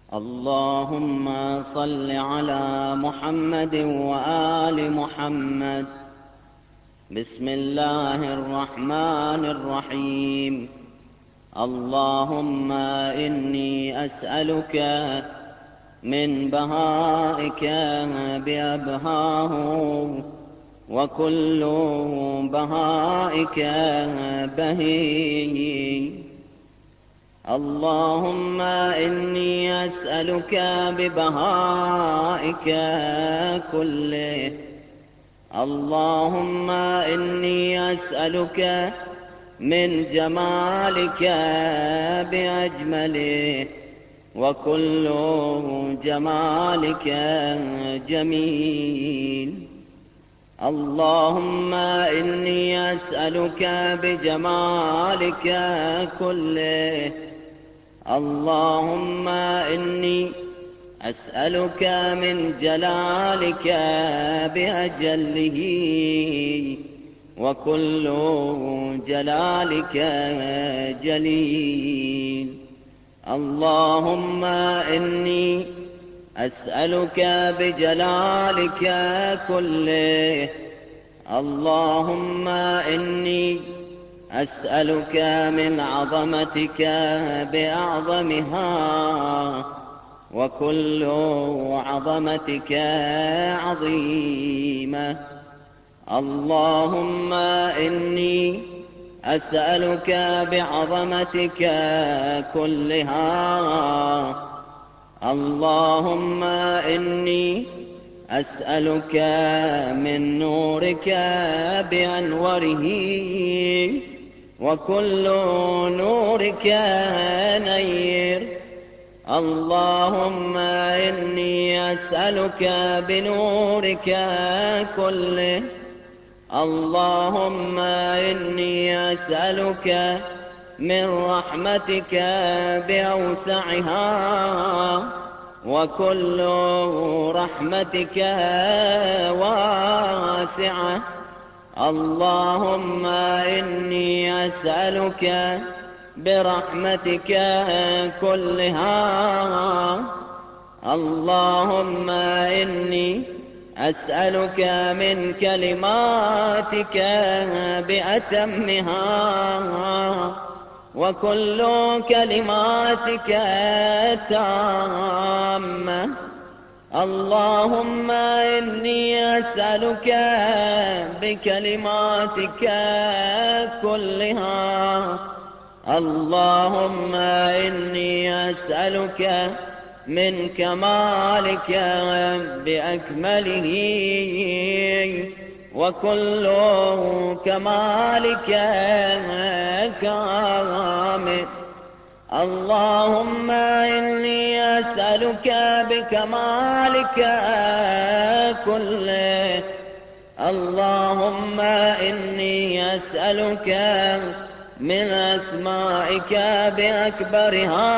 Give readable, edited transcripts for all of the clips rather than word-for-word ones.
اللهم صل على محمد وآل محمد. بسم الله الرحمن الرحيم. اللهم إني أسألك من بهائك بأبهاه، وكل بهائك بهي. اللهم إني أسألك ببهائك كله. اللهم إني أسألك من جمالك بأجمله، وكل جمالك جميل. اللهم إني أسألك بجمالك كله. اللهم إني أسألك من جلالك بأجله، وكل جلالك جليل. اللهم إني أسألك بجلالك كله. اللهم إني أسألك من عظمتك بأعظمها، وكل عظمتك عظيمة. اللهم إني أسألك بعظمتك كلها. اللهم إني أسألك من نورك بأنوره، وكل نورك نير. اللهم إني أسألك بنورك كله. اللهم إني أسألك من رحمتك بأوسعها، وكل رحمتك واسعة. اللهم إني أسألك برحمتك كلها. اللهم إني أسألك من كلماتك بأتمها، وكل كلماتك تامة. اللهم إني أسألك بكلماتك كلها. اللهم إني أسألك من كمالك بأكمله، وكل كمالك كامل. اللهم إني أسألك بكمالك كله. اللهم إني أسألك من أسمائك بأكبرها،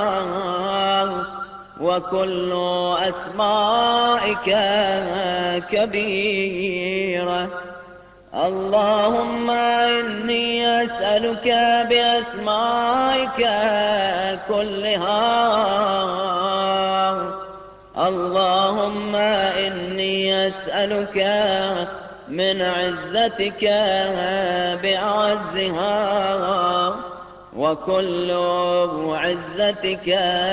وكل أسمائك كبيرة. اللهم إني أسألك بأسمائك كلها. اللهم إني أسألك من عزتك بأعزها، وكل عزتك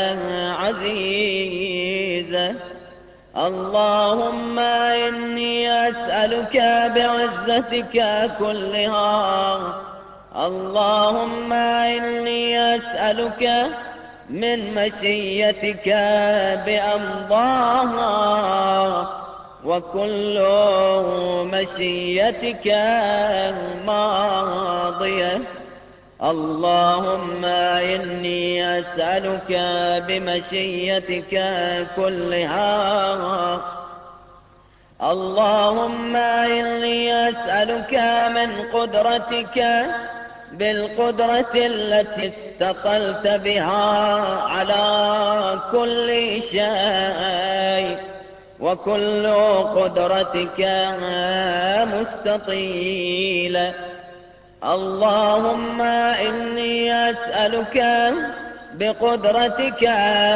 عزيزة. اللهم إني أسألك بعزتك كلها. اللهم إني أسألك من مشيتك بأمضاها، وكل مشيتك ماضية. اللهم إني أسألك بمشيتك كلها. اللهم إني أسألك من قدرتك بالقدرة التي استقلت بها على كل شيء، وكل قدرتك مستطيلة. اللهم إني أسألك بقدرتك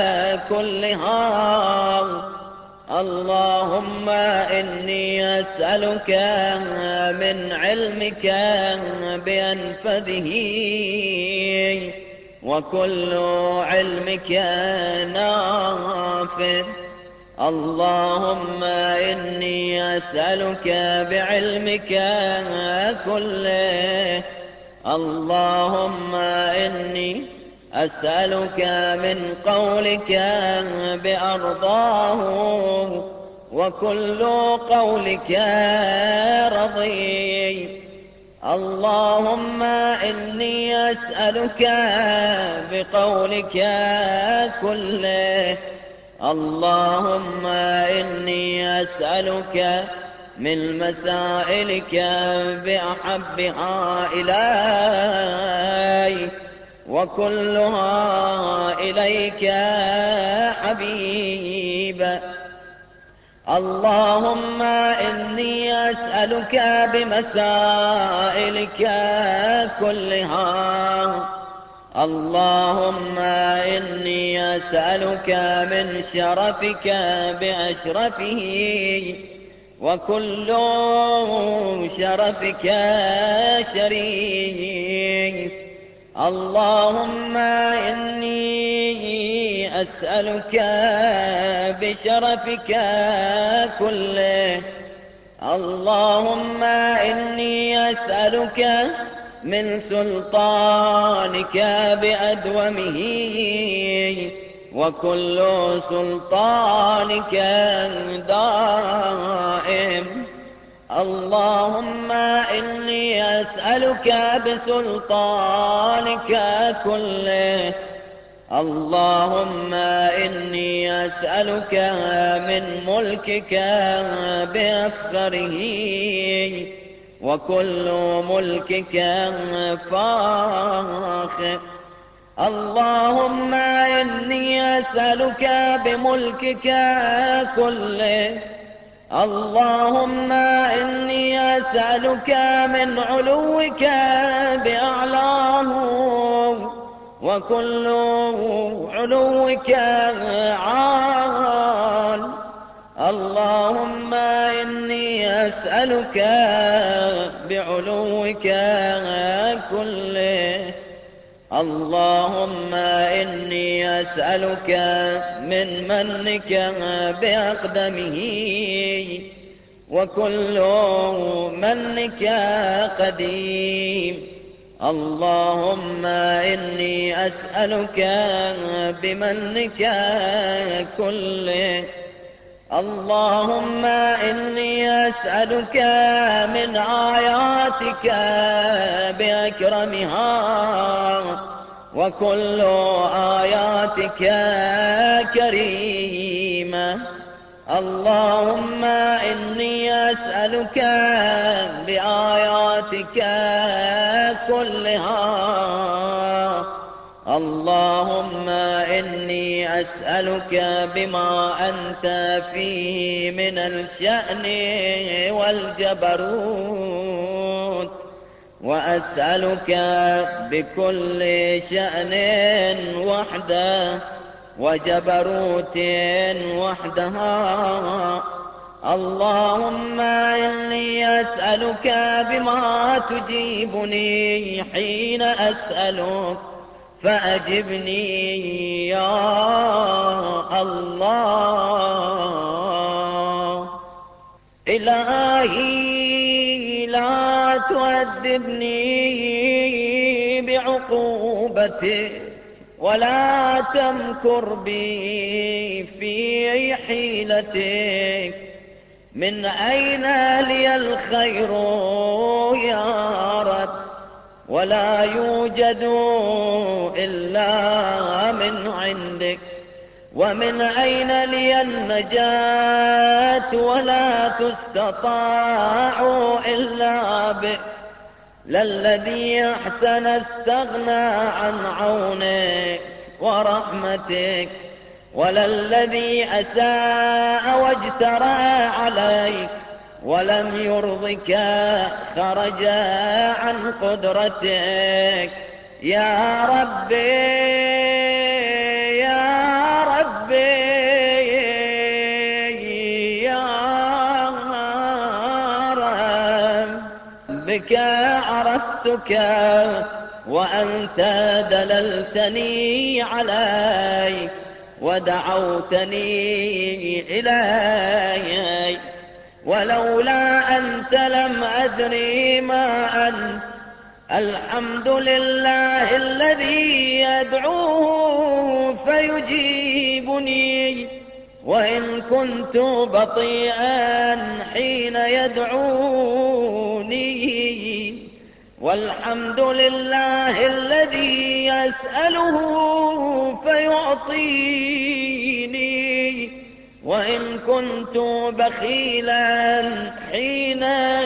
كلها. اللهم إني أسألك من علمك بأنفذه، وكل علمك نافذ. اللهم إني أسألك بعلمك كله. اللهم إني أسألك من قولك بأرضاه، وكل قولك رضي. اللهم إني أسألك بقولك كله. اللهم إني أسألك من مسائلك بأحبها إلي، وكلها إليك حبيب. اللهم إني أسألك بمسائلك كلها. اللهم إني أسألك من شرفك بأشرفه، وكل شرفك شريف. اللهم إني أسألك بشرفك كله. اللهم إني أسألك من سلطانك بأدومه، وكل سلطانك دائم. اللهم إني أسألك بسلطانك كله. اللهم إني أسألك من ملكك بأفخره، وكل ملكك فاخر. اللهم إني أسألك بملكك كله. اللهم إني أسألك من علوك بأعلاه، وكل علوك عال. اللهم إني أسألك بعلوك كله. اللهم إني أسألك من منك بأقدمه، وكل منك قديم. اللهم إني أسألك بمنك كله. اللهم إني أسألك من آياتك بأكرمها، وكل آياتك كريمة. اللهم إني أسألك بآياتك كلها. اللهم إني أسألك بما أنت فيه من الشأن والجبروت، وأسألك بكل شأن وحده، وجبروت وحدها. اللهم إني أسألك بما تجيبني حين أسألك، فأجبني يا الله. إلهي لا تؤدبني بعقوبتك، ولا تمكر بي في حيلتك. من أين لي الخير يا رب؟ ولا يوجد إلا من عندك. ومن أين لي النجاة؟ ولا تستطاع إلا بك. للذي أحسن استغنى عن عونك ورحمتك، وللذي أساء واجترى عليك ولم يرضك خرج عن قدرتك. يا ربي بك عرفتك وأنت دللتني عليك ودعوتني إليك، ولولا أنت لم أدري ما أنت. الحمد لله الذي يدعوه فيجيبني وإن كنت بطيئا حين يدعوني، والحمد لله الذي يسأله فيعطيني وإن كنت بخيلا حين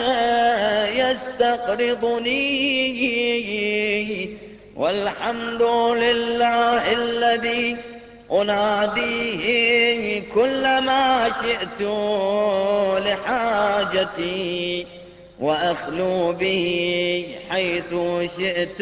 يستقرضني، والحمد لله الذي أناديه كلما شئت لحاجتي وأخلو به حيث شئت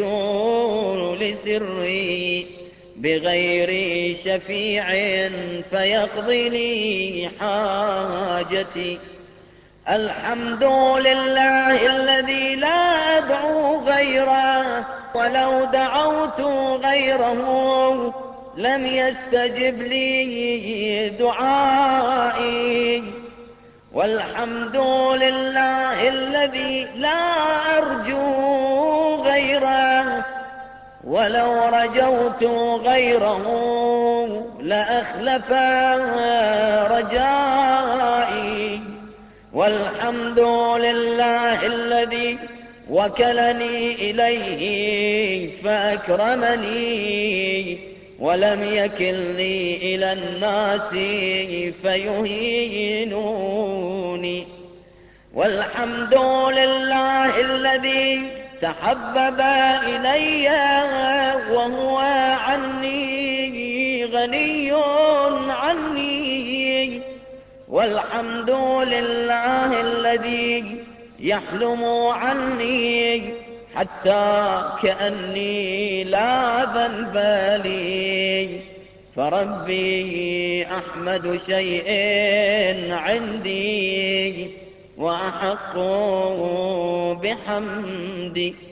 لسري بغير شفيع فيقضي لي حاجتي. الحمد لله الذي لا أدعو غيره، ولو دعوت غيره لم يستجب لي دعائي. والحمد لله الذي لا أرجو غيره، ولو رجوت غيره لأخلف رجائي. والحمد لله الذي وكلني إليه فأكرمني ولم يكلني إلى الناس فيهينوني. والحمد لله الذي تحبب إلي وهو عني غني عني. والحمد لله الذي يحلم عني حتى كأني لا ذنب لي. فربي أحمد شيء عندي وأحق بحمدي.